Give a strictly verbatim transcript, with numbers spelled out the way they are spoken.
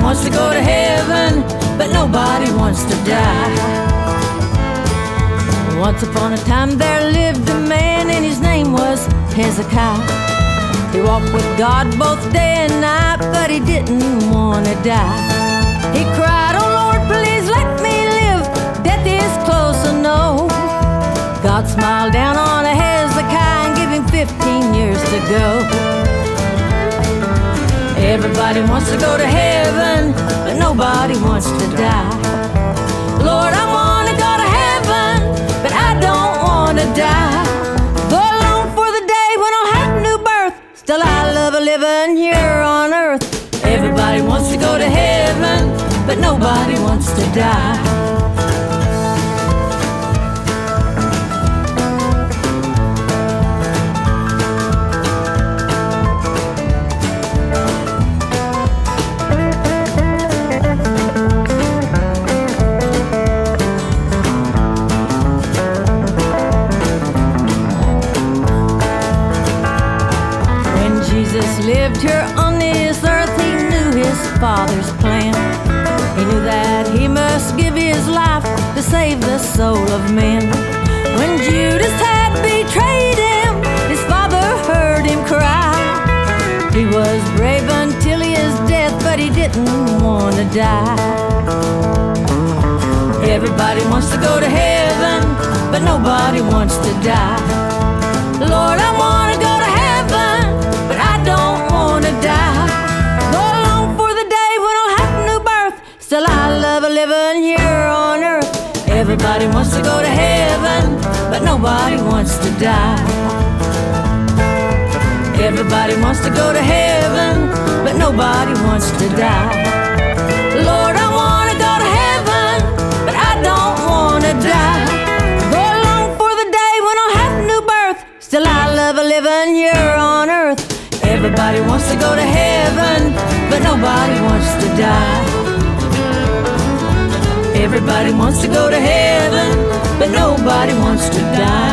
wants to go to heaven, but nobody wants to die. Once upon a time there lived a man, and his name was Hezekiah. He walked with God both day and night, but he didn't want to die. He cried, "Oh Lord, please let me live. Death is close, I know." God smiled down on Hezekiah and gave him fifteen years to go. Everybody wants to go to heaven, but nobody wants to die. Lord, I want to go to heaven, but I don't want to die. Though I long for the day when I'll have a new birth, still I love living here on earth. Everybody wants to go to heaven, but nobody wants to die. Lived here on this earth, he knew his Father's plan. He knew that he must give his life to save the soul of men. When Judas had betrayed him, his Father heard him cry. He was brave until his death, but he didn't want to die. Everybody wants to go to heaven, but nobody wants to die. Lord, I want to go to heaven, but I don't want to die. Though I long for the day when I'll have a new birth, still I love living here on earth. Everybody wants to go to heaven, but nobody wants to die. Everybody wants to go to heaven, but nobody wants to die. Lord, I want to go to heaven, but I don't want to die. Though I long for the day when I'll have a new birth, still I love living here on earth. Everybody wants to go to heaven, but nobody wants to die. Everybody wants to go to heaven, but nobody wants to die.